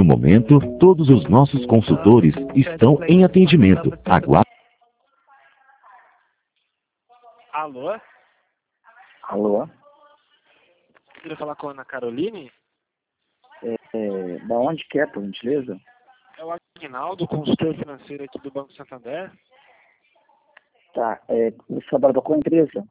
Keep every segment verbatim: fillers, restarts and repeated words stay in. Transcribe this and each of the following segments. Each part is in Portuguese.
momento, todos os nossos consultores estão em atendimento. Aguarde. Alô? Alô? Queria falar com a Ana Caroline? É, é, da onde que é, por gentileza? É o Aguinaldo, consultor financeiro aqui do Banco Santander. Tá, é, você trabalha com a empresa?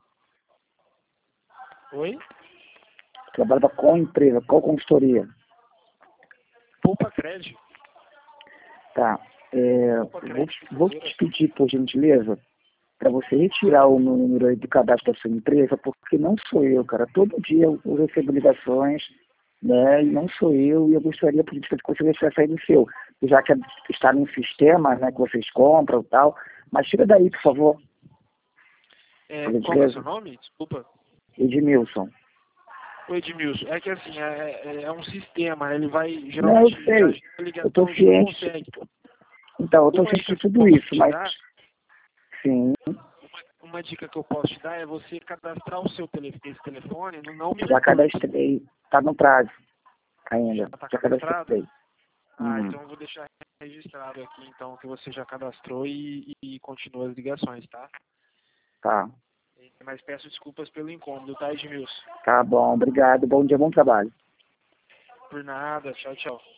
Oi? Trabalha com a empresa, qual consultoria? Poupa Crédito. Tá, é, Poupa vou, Crédito vou te pedir, por gentileza, para você retirar o meu número aí do cadastro da sua empresa, porque não sou eu, cara. Todo dia eu eu recebo ligações, né, e não sou eu, e eu gostaria, por gentileza, que você deixasse aí do seu, já que está no sistema, né, que vocês compram e tal, mas tira daí, por favor. É, Por qual é o gentileza. seu nome? Desculpa. Edmilson. Oi, Edmilson. É que assim, é, é- é um sistema, né? Ele vai Não, eu geralmente sei. já a Eu ligação tô a gente não ciente. consegue. Então, eu tô Uma ciente dica de que eu tudo posso isso, te mas dar, sim, uma dica que eu posso te dar é você cadastrar o seu tele, esse telefone no não me já furte. cadastrei. Tá no prazo ainda. Já tá Já cadastrado? cadastrei. Ah, Hum, então eu vou deixar registrado aqui, então, que você já cadastrou e, e continua as ligações, tá? tá. Mas peço desculpas pelo incômodo, tá, Edmilson? Tá bom, obrigado. Bom dia, bom trabalho. Por nada. Tchau, tchau.